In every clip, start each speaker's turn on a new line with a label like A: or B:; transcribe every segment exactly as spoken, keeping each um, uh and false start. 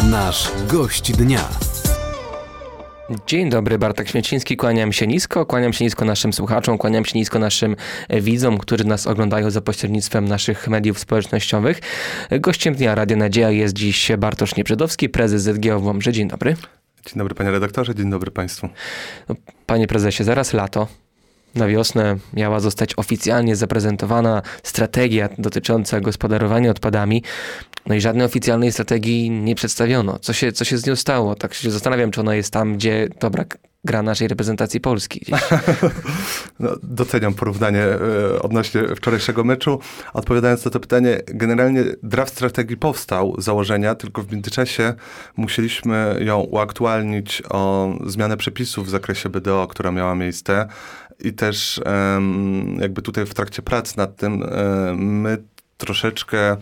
A: Nasz gość dnia.
B: Dzień dobry, Bartek Śmieciński, kłaniam się nisko, kłaniam się nisko naszym słuchaczom, kłaniam się nisko naszym widzom, którzy nas oglądają za pośrednictwem naszych mediów społecznościowych. Gościem dnia Radia Nadzieja jest dziś Bartosz Niebrzydowski, prezes Z G O w Łomży. Dzień dobry.
C: Dzień dobry panie redaktorze, dzień dobry państwu.
B: Panie prezesie, zaraz lato. Na wiosnę miała zostać oficjalnie zaprezentowana strategia dotycząca gospodarowania odpadami. No i żadnej oficjalnej strategii nie przedstawiono. Co się, co się z nią stało? Tak się zastanawiam, czy ona jest tam, gdzie dobra gra naszej reprezentacji Polski. Gdzieś.
C: No, doceniam porównanie e, odnośnie wczorajszego meczu. Odpowiadając na to pytanie, generalnie draft strategii powstał z założenia, tylko w międzyczasie musieliśmy ją uaktualnić o zmianę przepisów w zakresie B D O, która miała miejsce. I też e, jakby tutaj w trakcie prac nad tym e, my troszeczkę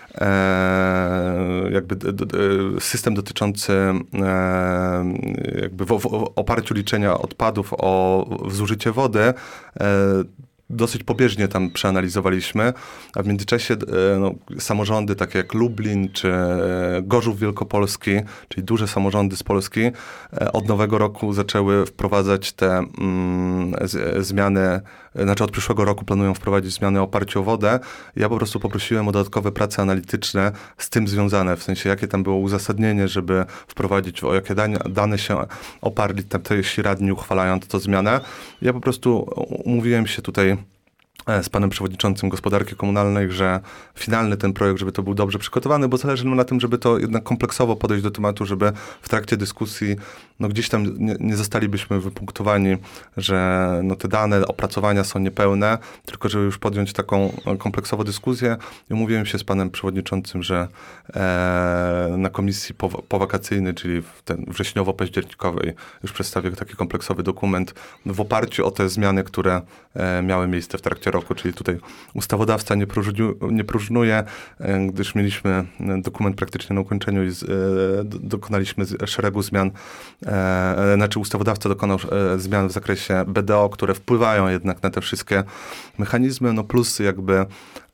C: E, jakby d, d, system dotyczący e, jakby w, w oparciu liczenia odpadów o zużycie wody e, dosyć pobieżnie tam przeanalizowaliśmy, a w międzyczasie no, samorządy takie jak Lublin czy Gorzów Wielkopolski, czyli duże samorządy z Polski, od nowego roku zaczęły wprowadzać te mm, z, zmiany, znaczy od przyszłego roku planują wprowadzić zmiany o oparciu o wodę. Ja po prostu poprosiłem o dodatkowe prace analityczne z tym związane, w sensie jakie tam było uzasadnienie, żeby wprowadzić, o jakie dane, dane się oparli tamtejsi radni uchwalając tę zmianę. Ja po prostu umówiłem się tutaj z panem przewodniczącym gospodarki komunalnej, że finalny ten projekt, żeby to był dobrze przygotowany, bo zależy nam na tym, żeby to jednak kompleksowo podejść do tematu, żeby w trakcie dyskusji no gdzieś tam nie, nie zostalibyśmy wypunktowani, że no te dane, opracowania są niepełne, tylko żeby już podjąć taką kompleksową dyskusję. I umówiłem się z panem przewodniczącym, że e, na komisji pow- powakacyjnej, czyli w ten wrześniowo-październikowej już przedstawię taki kompleksowy dokument w oparciu o te zmiany, które e, miały miejsce w trakcie roku, czyli tutaj ustawodawca nie, próżniu, nie próżnuje, gdyż mieliśmy dokument praktycznie na ukończeniu i z, e, dokonaliśmy z, szeregu zmian, e, znaczy ustawodawca dokonał e, zmian w zakresie B D O, które wpływają jednak na te wszystkie mechanizmy, no plus jakby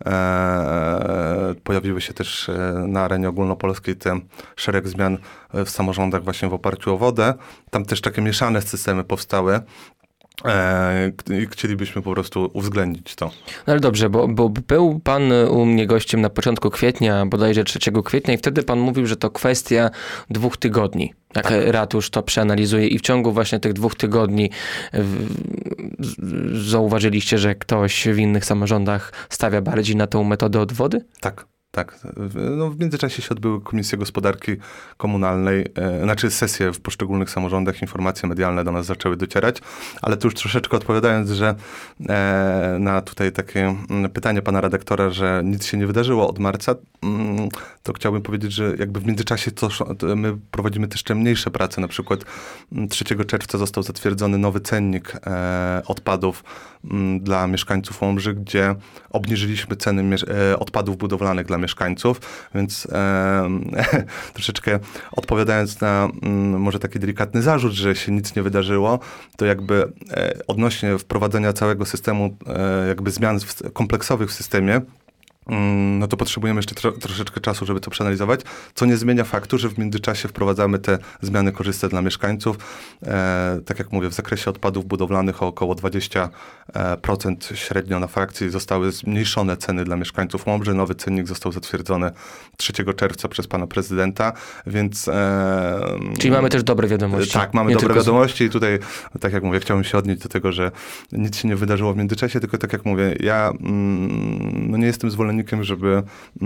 C: e, pojawiły się też na arenie ogólnopolskiej te szereg zmian w samorządach właśnie w oparciu o wodę. Tam też takie mieszane systemy powstały. I chcielibyśmy po prostu uwzględnić to.
B: No ale dobrze, bo, bo był pan u mnie gościem na początku kwietnia, bodajże trzeciego kwietnia i wtedy pan mówił, że to kwestia dwóch tygodni. Jak tak. Ratusz to przeanalizuje i w ciągu właśnie tych dwóch tygodni w, z, zauważyliście, że ktoś w innych samorządach stawia bardziej na tą metodę odwody?
C: Tak. Tak, no w międzyczasie się odbyły komisje gospodarki komunalnej, e, znaczy sesje w poszczególnych samorządach, informacje medialne do nas zaczęły docierać, ale tu już troszeczkę odpowiadając, że e, na tutaj takie pytanie pana redaktora, że nic się nie wydarzyło od marca, mm, to chciałbym powiedzieć, że jakby w międzyczasie to, to my prowadzimy też jeszcze mniejsze prace, na przykład trzeciego czerwca został zatwierdzony nowy cennik e, odpadów m, dla mieszkańców Łomży, gdzie obniżyliśmy ceny mie- e, odpadów budowlanych dla mieszkańców, więc e, troszeczkę odpowiadając na m, może taki delikatny zarzut, że się nic nie wydarzyło, to jakby e, odnośnie wprowadzenia całego systemu e, jakby zmian w, kompleksowych w systemie, no to potrzebujemy jeszcze tro, troszeczkę czasu, żeby to przeanalizować, co nie zmienia faktu, że w międzyczasie wprowadzamy te zmiany korzystne dla mieszkańców. E, tak jak mówię, w zakresie odpadów budowlanych o około dwadzieścia procent średnio na frakcji zostały zmniejszone ceny dla mieszkańców Łomży. Nowy cennik został zatwierdzony trzeciego czerwca przez pana prezydenta, więc... E,
B: Czyli mamy też dobre wiadomości.
C: Tak, mamy
B: nie
C: dobre
B: tylko...
C: wiadomości i tutaj, tak jak mówię, chciałbym się odnieść do tego, że nic się nie wydarzyło w międzyczasie, tylko tak jak mówię, ja mm, no nie jestem zwolennikiem Żeby,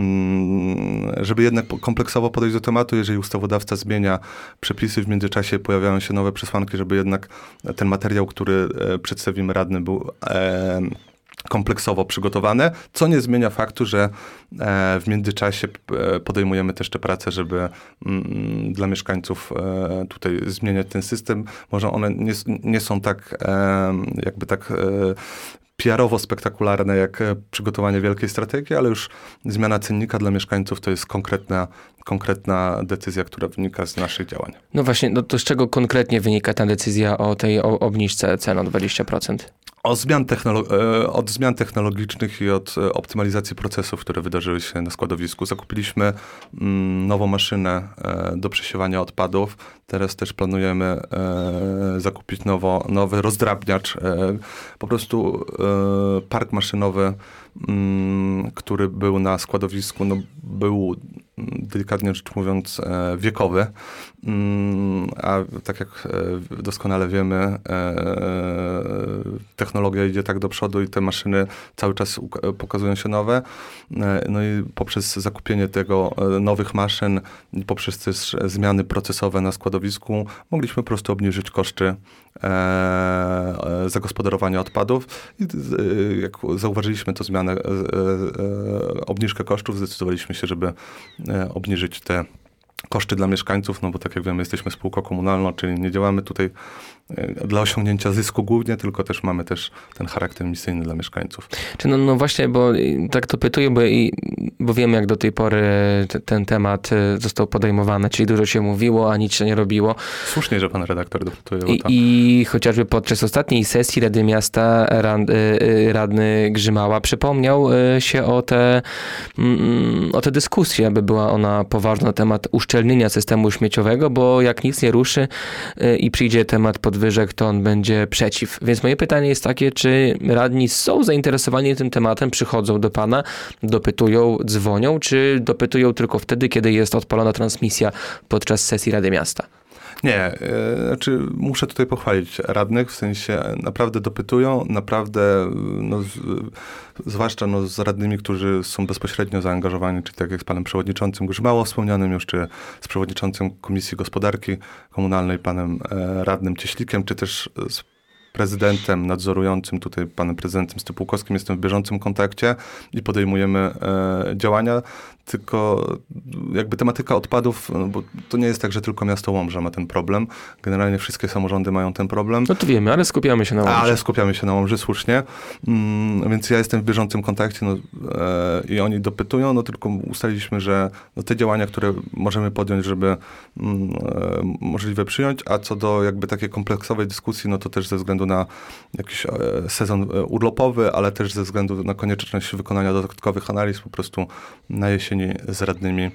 C: żeby jednak kompleksowo podejść do tematu, jeżeli ustawodawca zmienia przepisy, w międzyczasie pojawiają się nowe przesłanki, żeby jednak ten materiał, który przedstawimy radnym, był e, kompleksowo przygotowane, co nie zmienia faktu, że w międzyczasie podejmujemy też te prace, żeby dla mieszkańców tutaj zmieniać ten system. Może one nie, nie są tak jakby tak P R owo spektakularne jak przygotowanie wielkiej strategii, ale już zmiana cennika dla mieszkańców to jest konkretna, konkretna decyzja, która wynika z naszych działań.
B: No właśnie, no to z czego konkretnie wynika ta decyzja o tej obniżce cen o dwadzieścia procent?
C: O zmian technolo- od zmian technologicznych i od optymalizacji procesów, które wydarzyły się na składowisku. Zakupiliśmy mm, nową maszynę e, do przesiewania odpadów. Teraz też planujemy e, zakupić nowo, nowy rozdrabniacz. E, po prostu e, park maszynowy, mm, który był na składowisku, no, był delikatnie rzecz mówiąc e, wiekowy. Mm, a tak jak e, doskonale wiemy, e, technologia idzie tak do przodu i te maszyny cały czas uk- pokazują się nowe. E, no i poprzez zakupienie tego e, nowych maszyn i poprzez też zmiany procesowe na składowisku mogliśmy po prostu obniżyć koszty e, e, zagospodarowania odpadów. I e, jak zauważyliśmy tę zmianę, e, e, obniżkę kosztów, zdecydowaliśmy się, żeby e, obniżyć te koszty dla mieszkańców, no bo tak jak wiemy, jesteśmy spółką komunalną, czyli nie działamy tutaj dla osiągnięcia zysku głównie, tylko też mamy też ten charakter misyjny dla mieszkańców.
B: Czy no, no właśnie, bo tak to pytuję, bo, i, bo wiem, jak do tej pory te, ten temat został podejmowany, czyli dużo się mówiło, a nic się nie robiło.
C: Słusznie, że pan redaktor dopytuje o
B: I,
C: to.
B: I chociażby podczas ostatniej sesji Rady Miasta rad, radny Grzymała przypomniał się o te, o te dyskusje, aby była ona poważna na temat uszczelnienia systemu śmieciowego, bo jak nic nie ruszy i przyjdzie temat podwyżek, to on będzie przeciw. Więc moje pytanie jest takie, czy radni są zainteresowani tym tematem, przychodzą do pana, dopytują, dzwonią, czy dopytują tylko wtedy, kiedy jest odpalona transmisja podczas sesji Rady Miasta?
C: Nie, yy, znaczy muszę tutaj pochwalić radnych, w sensie naprawdę dopytują, naprawdę, no, z, zwłaszcza no, z radnymi, którzy są bezpośrednio zaangażowani, czyli tak jak z panem przewodniczącym Grzymało wspomnianym już, czy z przewodniczącym Komisji Gospodarki Komunalnej, panem e, radnym Cieślikiem, czy też z prezydentem nadzorującym, tutaj panem prezydentem Stypułkowskim, jestem w bieżącym kontakcie i podejmujemy e, działania, tylko jakby tematyka odpadów, no bo to nie jest tak, że tylko miasto Łomża ma ten problem. Generalnie wszystkie samorządy mają ten problem.
B: No to wiemy, ale skupiamy się na Łomży.
C: Ale skupiamy się na Łomży, słusznie. Mm, więc ja jestem w bieżącym kontakcie no, e, i oni dopytują, no tylko ustaliliśmy, że no, te działania, które możemy podjąć, żeby mm, e, możliwe przyjąć, a co do jakby takiej kompleksowej dyskusji, no to też ze względu na jakiś e, sezon urlopowy, ale też ze względu na konieczność wykonania dodatkowych analiz, po prostu na jesieni z radnymi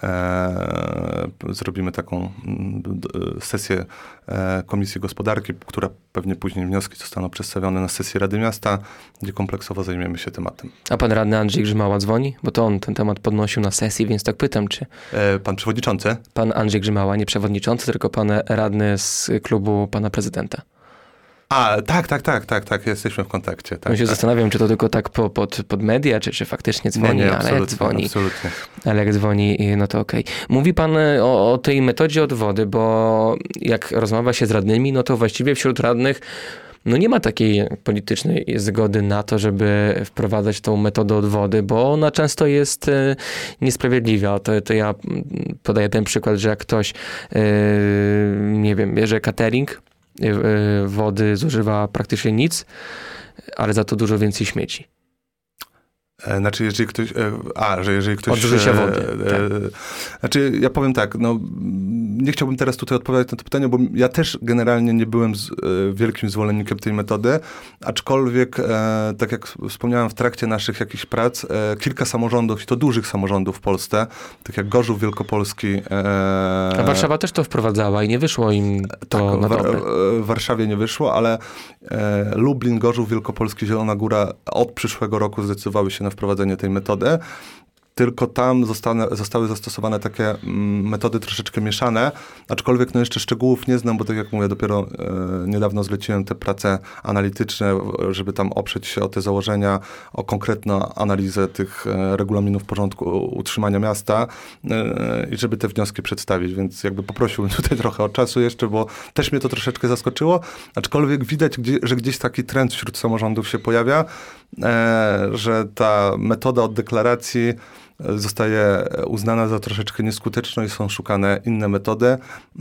C: e, zrobimy taką e, sesję e, Komisji Gospodarki, która pewnie później wnioski zostaną przedstawione na sesji Rady Miasta, gdzie kompleksowo zajmiemy się tematem.
B: A pan radny Andrzej Grzymała dzwoni? Bo to on ten temat podnosił na sesji, więc tak pytam, czy...
C: E, pan przewodniczący?
B: Pan Andrzej Grzymała, nie przewodniczący, tylko pan radny z klubu pana prezydenta.
C: A, tak, tak, tak, tak, tak, jesteśmy w kontakcie. Tak,
B: Ja się
C: tak.
B: zastanawiam, czy to tylko tak po, pod, pod media, czy, czy faktycznie dzwoni,
C: nie, nie,
B: ale jak dzwoni,
C: absolutnie.
B: ale jak dzwoni, no to okej. Mówi pan o, o tej metodzie odwody, bo jak rozmawia się z radnymi, no to właściwie wśród radnych no nie ma takiej politycznej zgody na to, żeby wprowadzać tą metodę odwody, bo ona często jest e, niesprawiedliwa. To, to ja podaję ten przykład, że jak ktoś, e, nie wiem, bierze catering, wody zużywa praktycznie nic, ale za to dużo więcej śmieci.
C: Znaczy, jeżeli ktoś... A, że jeżeli ktoś...
B: Od zużycia wody.
C: E,
B: tak.
C: Znaczy, ja powiem tak, no nie chciałbym teraz tutaj odpowiadać na to pytanie, bo ja też generalnie nie byłem z, e, wielkim zwolennikiem tej metody, aczkolwiek, e, tak jak wspomniałem w trakcie naszych jakichś prac, e, kilka samorządów, i to dużych samorządów w Polsce, tak jak Gorzów Wielkopolski... E,
B: A Warszawa też to wprowadzała i nie wyszło im to
C: tak,
B: na
C: War-
B: dobre.
C: w Warszawie nie wyszło, ale e, Lublin, Gorzów Wielkopolski, Zielona Góra od przyszłego roku zdecydowały się na wprowadzenie tej metody. Tylko tam zostane, zostały zastosowane takie mm, metody troszeczkę mieszane, aczkolwiek no jeszcze szczegółów nie znam, bo tak jak mówię, dopiero e, niedawno zleciłem te prace analityczne, żeby tam oprzeć się o te założenia, o konkretną analizę tych e, regulaminów porządku utrzymania miasta e, i żeby te wnioski przedstawić, więc jakby poprosiłbym tutaj trochę o czasu jeszcze, bo też mnie to troszeczkę zaskoczyło, aczkolwiek widać, gdzie, że gdzieś taki trend wśród samorządów się pojawia, e, że ta metoda od deklaracji zostaje uznana za troszeczkę nieskuteczną i są szukane inne metody.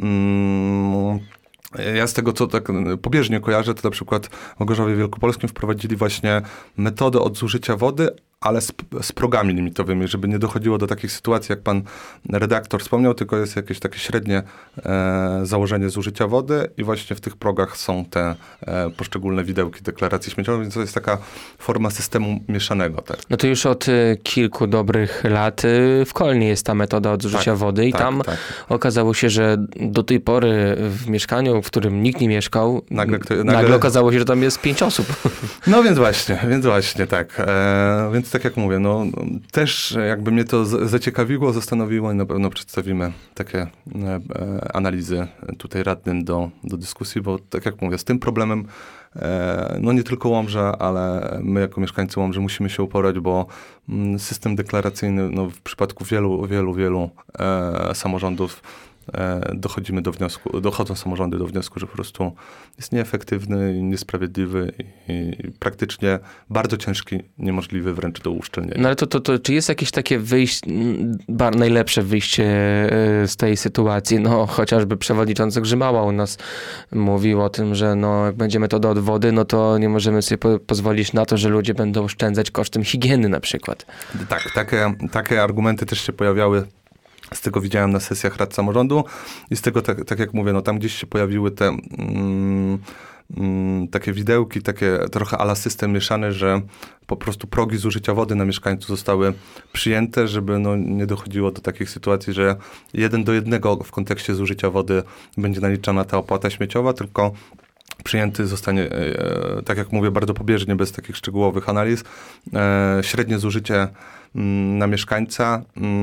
C: Ja z tego, co tak pobieżnie kojarzę, to na przykład w Gorzowie Wielkopolskim wprowadzili właśnie metodę od zużycia wody, ale z, z progami limitowymi, żeby nie dochodziło do takich sytuacji, jak pan redaktor wspomniał, tylko jest jakieś takie średnie e, założenie zużycia wody i właśnie w tych progach są te e, poszczególne widełki deklaracji śmieciowej, więc to jest taka forma systemu mieszanego. Tak.
B: No to już od y, kilku dobrych lat y, w Kolnie jest ta metoda odzucia
C: Tak,
B: wody i
C: tak,
B: tam
C: tak.
B: okazało się, że do tej pory w mieszkaniu, w którym nikt nie mieszkał,
C: Nagle kto-
B: nagle,
C: nagle-
B: okazało się, że tam jest pięć osób.
C: No więc właśnie, więc właśnie, tak. E, więc tak jak mówię, no też jakby mnie to z, zaciekawiło, zastanowiło i na pewno przedstawimy takie e, e, analizy tutaj radnym do, do dyskusji, bo tak jak mówię, z tym problemem e, no nie tylko Łomża, ale my jako mieszkańcy Łomży musimy się uporać, bo mm, system deklaracyjny no, w przypadku wielu, wielu, wielu e, samorządów dochodzimy do wniosku, dochodzą samorządy do wniosku, że po prostu jest nieefektywny, niesprawiedliwy i, i praktycznie bardzo ciężki, niemożliwy wręcz do uszczelnienia.
B: No ale to, to, to czy jest jakieś takie wyjście, bar, najlepsze wyjście z tej sytuacji? No chociażby przewodniczący Grzymała u nas mówił o tym, że no jak będzie metoda od wody, no to nie możemy sobie po, pozwolić na to, że ludzie będą oszczędzać kosztem higieny na przykład. Tak,
C: takie, takie argumenty też się pojawiały. Z tego widziałem na sesjach rad samorządu i z tego, tak, tak jak mówię, no tam gdzieś się pojawiły te mm, mm, takie widełki, takie trochę ala system mieszany, że po prostu progi zużycia wody na mieszkańców zostały przyjęte, żeby no, nie dochodziło do takich sytuacji, że jeden do jednego w kontekście zużycia wody będzie naliczana ta opłata śmieciowa, tylko przyjęty zostanie, e, tak jak mówię, bardzo pobieżnie, bez takich szczegółowych analiz, e, średnie zużycie m, na mieszkańca,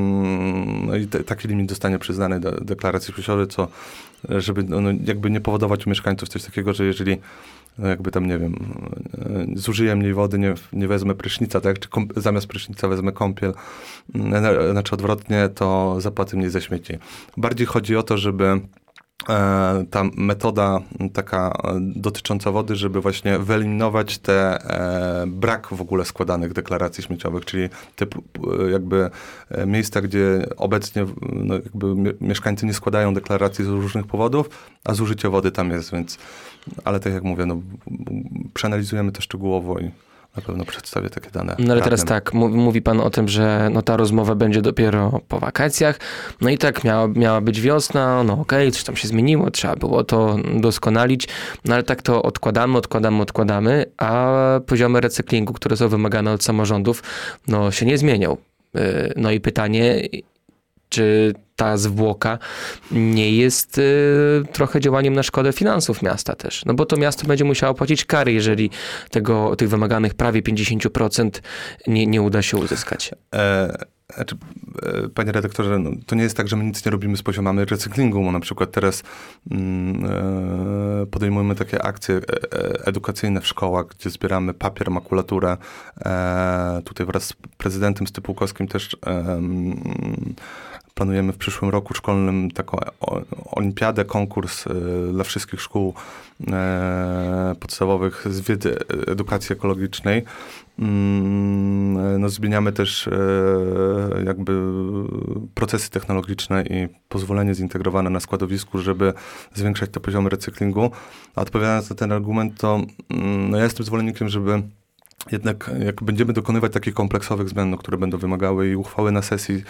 C: m, no i te, taki limit zostanie przyznany do deklaracji śmieciowej, co żeby no, jakby nie powodować u mieszkańców coś takiego, że jeżeli no jakby tam, nie wiem, e, zużyję mniej wody, nie, nie wezmę prysznica, tak, czy komp- zamiast prysznica wezmę kąpiel, e, znaczy odwrotnie, to zapłacę mniej za śmieci. Bardziej chodzi o to, żeby ta metoda taka dotycząca wody, żeby właśnie wyeliminować te e, brak w ogóle składanych deklaracji śmieciowych, czyli te jakby miejsca, gdzie obecnie no, jakby mieszkańcy nie składają deklaracji z różnych powodów, a zużycie wody tam jest, więc ale tak jak mówię, no, przeanalizujemy to szczegółowo i na pewno przedstawię takie dane.
B: No ale teraz
C: radnym.
B: tak, mówi pan o tym, że no, ta rozmowa będzie dopiero po wakacjach, no i tak miała, miała być wiosna, no okej, okay, coś tam się zmieniło, trzeba było to doskonalić, no ale tak to odkładamy, odkładamy, odkładamy, a poziomy recyklingu, które są wymagane od samorządów, no się nie zmienią. No i pytanie, czy ta zwłoka nie jest y, trochę działaniem na szkodę finansów miasta też. No bo to miasto będzie musiało płacić kary, jeżeli tego, tych wymaganych prawie pięćdziesiąt procent nie, nie uda się uzyskać. E,
C: znaczy, e, panie redaktorze, no, to nie jest tak, że my nic nie robimy z poziomami recyklingu, bo na przykład teraz mm, e, podejmujemy takie akcje e, edukacyjne w szkołach, gdzie zbieramy papier, makulaturę. E, tutaj wraz z prezydentem Stypułkowskim też e, mm, planujemy w przyszłym roku szkolnym taką olimpiadę, konkurs y, dla wszystkich szkół y, podstawowych z wiedzy edukacji ekologicznej. Y, no, zmieniamy też y, jakby procesy technologiczne i pozwolenie zintegrowane na składowisku, żeby zwiększać te poziomy recyklingu. A odpowiadając na ten argument, to y, no, ja jestem zwolennikiem, żeby jednak jak będziemy dokonywać takich kompleksowych zmian, no, które będą wymagały i uchwały na sesji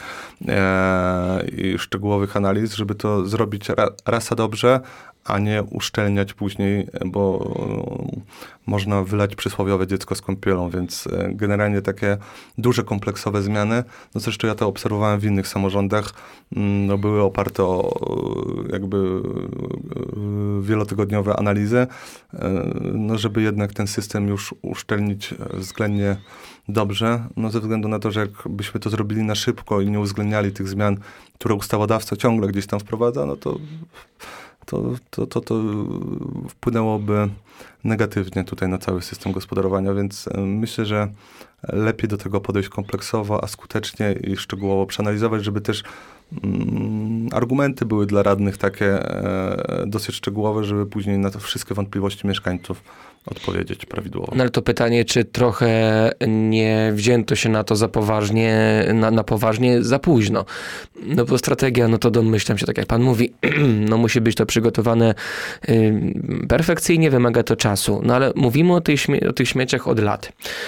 C: e, i szczegółowych analiz, żeby to zrobić ra, raz a dobrze, a nie uszczelniać później, bo można wylać przysłowiowe dziecko z kąpielą, więc generalnie takie duże, kompleksowe zmiany, no zresztą ja to obserwowałem w innych samorządach, no były oparte o jakby wielotygodniowe analizy, no żeby jednak ten system już uszczelnić względnie dobrze, no ze względu na to, że jakbyśmy to zrobili na szybko i nie uwzględniali tych zmian, które ustawodawca ciągle gdzieś tam wprowadza, no to To, to, to, to wpłynęłoby negatywnie tutaj na cały system gospodarowania, więc myślę, że lepiej do tego podejść kompleksowo, a skutecznie i szczegółowo przeanalizować, żeby też mm, argumenty były dla radnych takie e, dosyć szczegółowe, żeby później na to wszystkie wątpliwości mieszkańców odpowiedzieć prawidłowo.
B: No ale to pytanie, czy trochę nie wzięto się na to za poważnie, na, na poważnie za późno. No bo strategia, no to domyślam się, tak jak pan mówi, no musi być to przygotowane y, perfekcyjnie, wymaga to czasu. No ale mówimy o, tej śmie- o tych śmieciach od lat.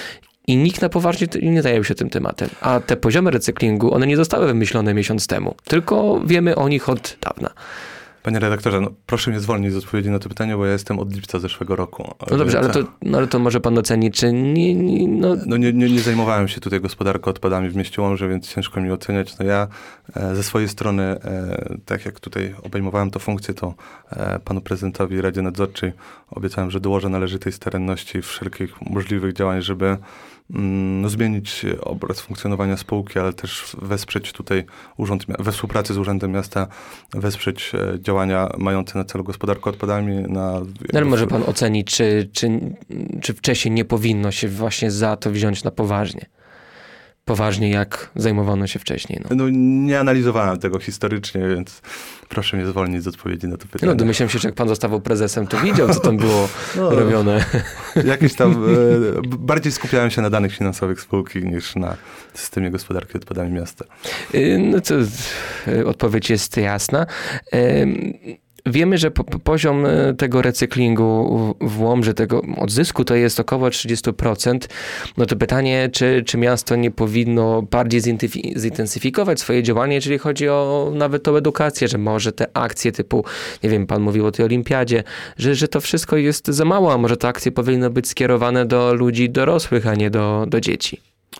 B: I nikt na poważnie nie zajął się tym tematem. A te poziomy recyklingu, one nie zostały wymyślone miesiąc temu, tylko wiemy o nich od dawna.
C: Panie redaktorze, no proszę mnie zwolnić z odpowiedzi na to pytanie, bo ja jestem od lipca zeszłego roku.
B: No dobrze, ale to, no ale to może pan ocenić, czy nie... nie no...
C: No nie, nie, nie zajmowałem się tutaj gospodarką odpadami w mieście Łomży, więc ciężko mi oceniać. No ja e, ze swojej strony, e, tak jak tutaj obejmowałem tę funkcję, to e, panu prezydentowi i Radzie Nadzorczej obiecałem, że dołożę należytej staranności wszelkich możliwych działań, żeby no, zmienić obraz funkcjonowania spółki, ale też wesprzeć tutaj urząd, we współpracy z Urzędem Miasta, wesprzeć działania mające na celu gospodarkę odpadami. Na,
B: no, ale może pan ocenić, czy, czy, czy wcześniej nie powinno się właśnie za to wziąć na poważnie? Poważnie, jak zajmowano się wcześniej. No.
C: no nie analizowałem tego historycznie, więc proszę mnie zwolnić z odpowiedzi na to pytanie.
B: No domyślam się, że jak pan zostawał prezesem, to widział, co tam było no, robione.
C: Jakieś tam, e, bardziej skupiałem się na danych finansowych spółki niż na systemie gospodarki odpadami miasta.
B: No to odpowiedź jest jasna. Wiemy, że po, poziom tego recyklingu w Łomży, tego odzysku to jest około trzydzieści procent. No to pytanie, czy, czy miasto nie powinno bardziej zintensyfikować swoje działanie, jeżeli chodzi o nawet o edukację, że może te akcje typu, nie wiem, pan mówił o tej olimpiadzie, że, że to wszystko jest za mało, a może te akcje powinny być skierowane do ludzi dorosłych, a nie do, do dzieci.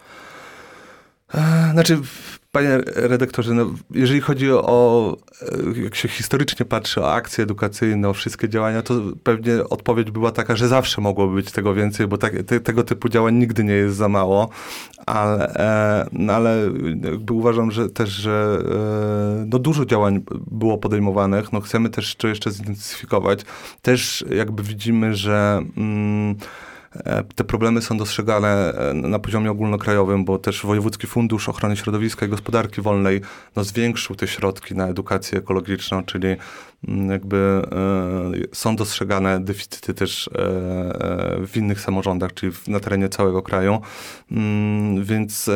C: Znaczy... Panie redaktorze, no, jeżeli chodzi o, jak się historycznie patrzy, o akcje edukacyjne, o wszystkie działania, to pewnie odpowiedź była taka, że zawsze mogłoby być tego więcej, bo tak, te, tego typu działań nigdy nie jest za mało, ale, e, no, ale jakby uważam, że też, że e, no, dużo działań było podejmowanych, no, chcemy też to jeszcze zintensyfikować. Też jakby widzimy, że mm, te problemy są dostrzegane na poziomie ogólnokrajowym, bo też Wojewódzki Fundusz Ochrony Środowiska i Gospodarki Wolnej no, zwiększył te środki na edukację ekologiczną, czyli jakby e, są dostrzegane deficyty też e, w innych samorządach, czyli na terenie całego kraju. Mm, więc,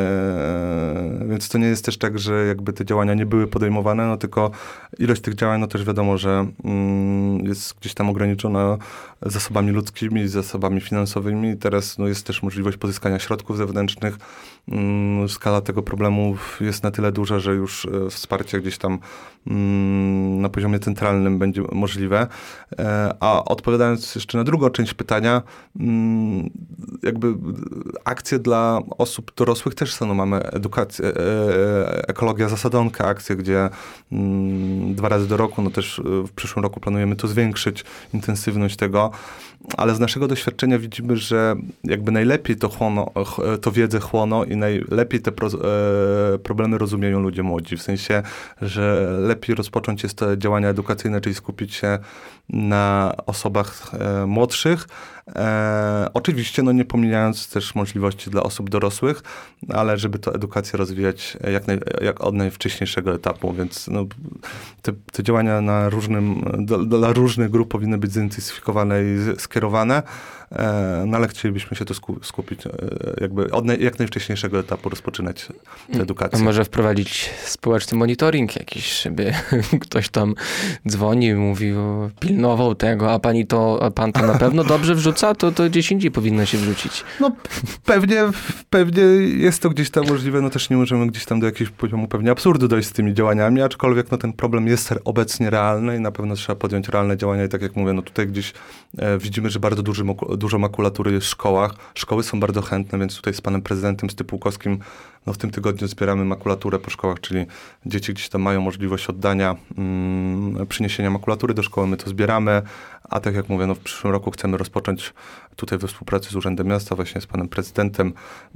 C: e, więc to nie jest też tak, że jakby te działania nie były podejmowane, no tylko ilość tych działań, no też wiadomo, że mm, jest gdzieś tam ograniczona zasobami ludzkimi, zasobami finansowymi. Teraz no, jest też możliwość pozyskania środków zewnętrznych. Mm, skala tego problemu jest na tyle duża, że już e, wsparcie gdzieś tam mm, na poziomie centralnym będzie możliwe. E, a odpowiadając jeszcze na drugą część pytania, mm, jakby akcje dla osób dorosłych też są. No, mamy edukację, e, ekologia zasadonka, akcje, gdzie mm, dwa razy do roku, no też w przyszłym roku planujemy to zwiększyć, intensywność tego. Ale z naszego doświadczenia widzimy, że jakby najlepiej to, chłono, to wiedzę chłono i najlepiej te pro, e, problemy rozumieją ludzie młodzi. W sensie, że lepiej rozpocząć jest te działania edukacyjne, czyli skupić się na osobach e, młodszych. E, oczywiście no nie pomijając też możliwości dla osób dorosłych, ale żeby tę edukację rozwijać jak, naj, jak od najwcześniejszego etapu, więc no, te, te działania na różnym, do, dla różnych grup powinny być zintensyfikowane i skierowane, e, no ale chcielibyśmy się to skupić, e, jakby od naj, jak najwcześniejszego etapu rozpoczynać tę edukację.
B: A może wprowadzić społeczny monitoring jakiś, żeby ktoś tam dzwonił, mówił, pilnował tego, a pani to, a pan to na pewno dobrze wrzuca, to, to gdzieś indziej powinno się wrzucić.
C: No pewnie, pewnie jest to gdzieś tam możliwe, no też nie możemy gdzieś tam do jakiegoś poziomu pewnie absurdu dojść z tymi działaniami, aczkolwiek no ten problem jest obecnie realny i na pewno trzeba podjąć realne działania i tak jak mówię, no tutaj gdzieś e, widzimy, że bardzo duży, dużo makulatury jest w szkołach. Szkoły są bardzo chętne, więc tutaj z panem prezydentem Stypułkowskim no w tym tygodniu zbieramy makulaturę po szkołach, czyli dzieci gdzieś tam mają możliwość oddania, mm, przyniesienia makulatury do szkoły, my to zbieramy, a tak jak mówię, no w przyszłym roku chcemy rozpocząć tutaj we współpracy z Urzędem Miasta, właśnie z panem prezydentem,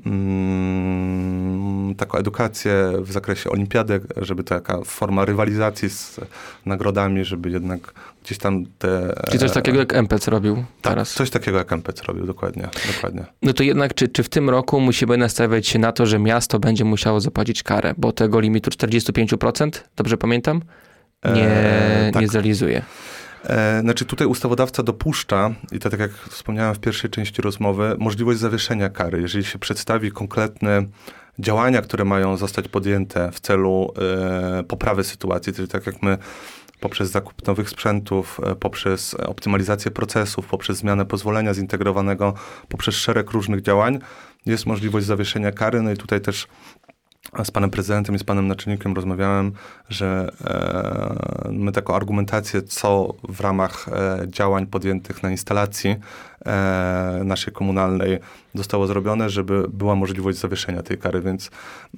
C: mm, taką edukację w zakresie olimpiady, żeby taka forma rywalizacji z nagrodami, żeby jednak gdzieś tam te...
B: Czyli coś takiego jak M P C robił
C: tak,
B: teraz.
C: coś takiego jak M P C robił, dokładnie, dokładnie.
B: No to jednak, czy, czy w tym roku musimy nastawiać się na to, że miasto będzie musiało zapłacić karę, bo tego limitu czterdzieści pięć procent, dobrze pamiętam, nie,
C: e, tak.
B: nie zrealizuje.
C: E, znaczy tutaj ustawodawca dopuszcza, i to tak jak wspomniałem w pierwszej części rozmowy, możliwość zawieszenia kary. Jeżeli się przedstawi konkretne działania, które mają zostać podjęte w celu e, poprawy sytuacji, czyli tak jak my poprzez zakup nowych sprzętów, poprzez optymalizację procesów, poprzez zmianę pozwolenia zintegrowanego, poprzez szereg różnych działań, jest możliwość zawieszenia kary, no i tutaj też z panem prezydentem i z panem naczelnikiem rozmawiałem, że e, my taką argumentację, co w ramach e, działań podjętych na instalacji e, naszej komunalnej zostało zrobione, żeby była możliwość zawieszenia tej kary, więc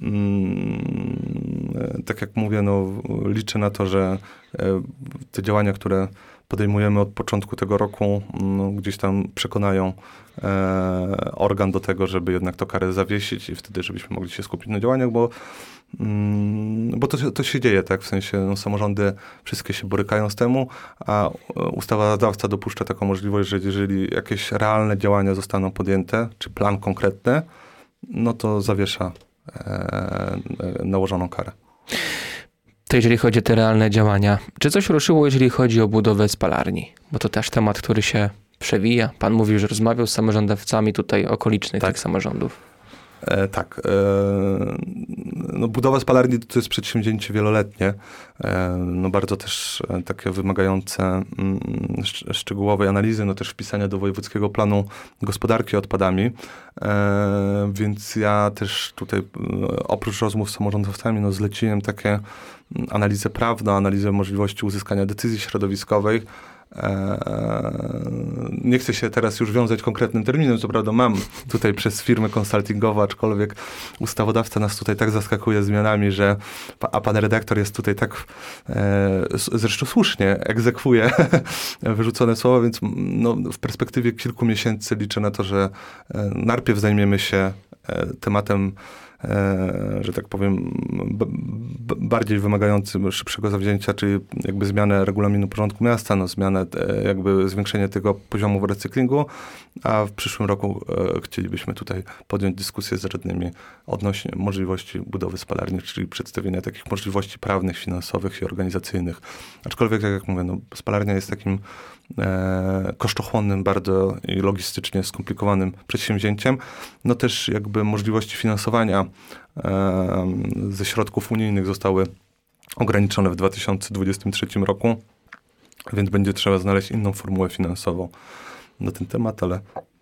C: mm, tak jak mówię, no, liczę na to, że e, te działania, które podejmujemy od początku tego roku, no, gdzieś tam przekonają e, organ do tego, żeby jednak tę karę zawiesić i wtedy, żebyśmy mogli się skupić na działaniach, bo, mm, bo to, to się dzieje, tak? W sensie no, samorządy wszystkie się borykają z temu, a ustawodawca dopuszcza taką możliwość, że jeżeli jakieś realne działania zostaną podjęte, czy plan konkretny, no to zawiesza e, nałożoną karę.
B: To jeżeli chodzi o te realne działania, czy coś ruszyło, jeżeli chodzi o budowę spalarni? Bo to też temat, który się przewija. Pan mówił, że rozmawiał z samorządowcami tutaj okolicznych
C: tak.
B: tych samorządów.
C: E, tak. E, no, budowa spalarni to jest przedsięwzięcie wieloletnie. E, no, bardzo też e, takie wymagające mm, sz, szczegółowej analizy, no też wpisania do wojewódzkiego planu gospodarki odpadami. E, więc ja też tutaj e, oprócz rozmów z samorządowcami no, zleciłem takie analizę prawną, analizę możliwości uzyskania decyzji środowiskowej. Nie chcę się teraz już wiązać konkretnym terminem, co prawda mam tutaj przez firmę konsultingową, aczkolwiek ustawodawca nas tutaj tak zaskakuje zmianami, że a pan redaktor jest tutaj tak zresztą słusznie egzekwuje wyrzucone słowa, więc no, w perspektywie kilku miesięcy liczę na to, że najpierw zajmiemy się tematem, że tak powiem, b- b- bardziej wymagającym szybszego zawzięcia, czyli jakby zmianę regulaminu porządku miasta, no zmianę, jakby zwiększenie tego poziomu recyklingu, a w przyszłym roku e, chcielibyśmy tutaj podjąć dyskusję z radnymi odnośnie możliwości budowy spalarni, czyli przedstawienia takich możliwości prawnych, finansowych i organizacyjnych. Aczkolwiek, tak jak mówię, no, spalarnia jest takim e, kosztochłonnym bardzo i logistycznie skomplikowanym przedsięwzięciem. No też jakby możliwości finansowania e, ze środków unijnych zostały ograniczone w dwa tysiące dwudziestym trzecim roku, więc będzie trzeba znaleźć inną formułę finansową na ten temat, ale...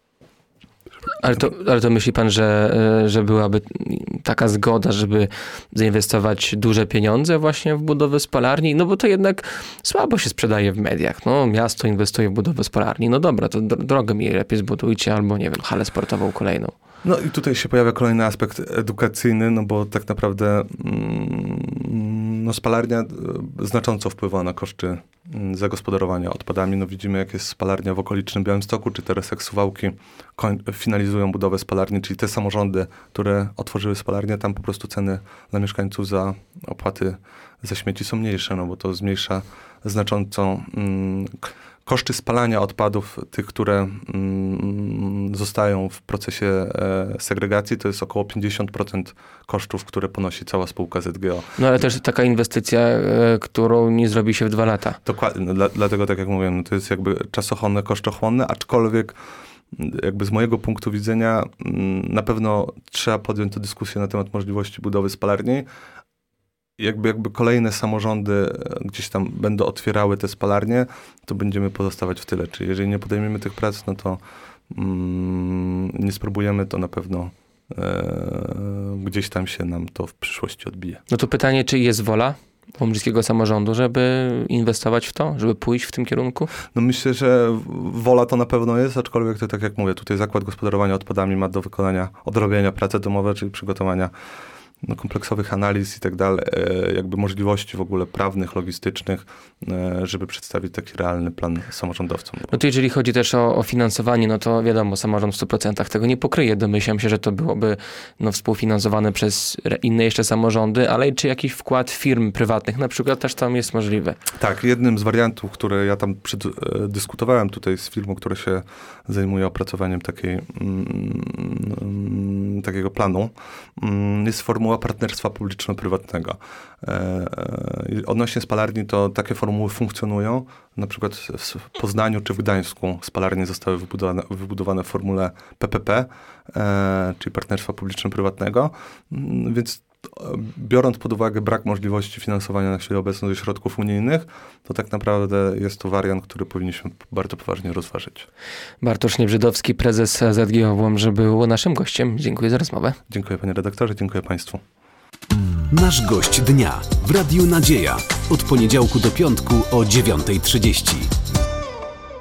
B: Ale to, ale to myśli pan, że, że byłaby taka zgoda, żeby zainwestować duże pieniądze właśnie w budowę spalarni? No bo to jednak słabo się sprzedaje w mediach. No miasto inwestuje w budowę spalarni. No dobra, to drogę mi lepiej zbudujcie albo nie wiem, halę sportową kolejną.
C: No i tutaj się pojawia kolejny aspekt edukacyjny, no bo tak naprawdę mm, no spalarnia znacząco wpływa na koszty zagospodarowania odpadami. No widzimy, jak jest spalarnia w okolicznym Białymstoku, czy teraz jak Suwałki koń- finalizują budowę spalarni, czyli te samorządy, które otworzyły spalarnię, tam po prostu ceny dla mieszkańców za opłaty za śmieci są mniejsze, no bo to zmniejsza znacząco mm, koszty spalania odpadów, tych, które mm, zostają w procesie e, segregacji, to jest około pięćdziesiąt procent kosztów, które ponosi cała spółka Z G O.
B: No ale też taka inwestycja, e, którą nie zrobi się w dwa lata.
C: Dokładnie, no, dla, dlatego tak jak mówię, no, to jest jakby czasochłonne, kosztochłonne, aczkolwiek jakby z mojego punktu widzenia mm, na pewno trzeba podjąć tę dyskusję na temat możliwości budowy spalarni. Jakby, jakby kolejne samorządy gdzieś tam będą otwierały te spalarnie, to będziemy pozostawać w tyle. Czyli jeżeli nie podejmiemy tych prac, no to mm, nie spróbujemy, to na pewno e, gdzieś tam się nam to w przyszłości odbije.
B: No to pytanie, czy jest wola pomorskiego samorządu, żeby inwestować w to, żeby pójść w tym kierunku?
C: No myślę, że wola to na pewno jest, aczkolwiek to tak jak mówię, tutaj Zakład Gospodarowania Odpadami ma do wykonania, odrobienia prace domowe, czyli przygotowania no, kompleksowych analiz i tak dalej, jakby możliwości w ogóle prawnych, logistycznych, żeby przedstawić taki realny plan samorządowcom.
B: No to jeżeli chodzi też o, o finansowanie, no to wiadomo, samorząd w stu procentach tego nie pokryje. Domyślam się, że to byłoby no, współfinansowane przez inne jeszcze samorządy, ale czy jakiś wkład firm prywatnych na przykład też tam jest możliwy?
C: Tak, jednym z wariantów, które ja tam przed, dyskutowałem tutaj z firmą, która się zajmuje opracowaniem takiej, mm, takiego planu, mm, jest formuła partnerstwa publiczno-prywatnego. E, odnośnie spalarni to takie formuły funkcjonują. Na przykład w Poznaniu czy w Gdańsku spalarnie zostały wybudowane, wybudowane w formule P P P, e, czyli partnerstwa publiczno-prywatnego. Więc biorąc pod uwagę brak możliwości finansowania na chwilę obecną ze środków unijnych, to tak naprawdę jest to wariant, który powinniśmy bardzo poważnie rozważyć.
B: Bartosz Niebrzydowski, prezes Z G O w Łomży, był naszym gościem. Dziękuję za rozmowę.
C: Dziękuję panie redaktorze, dziękuję państwu.
A: Nasz gość dnia w Radiu Nadzieja. Od poniedziałku do piątku o dziewiąta trzydzieści.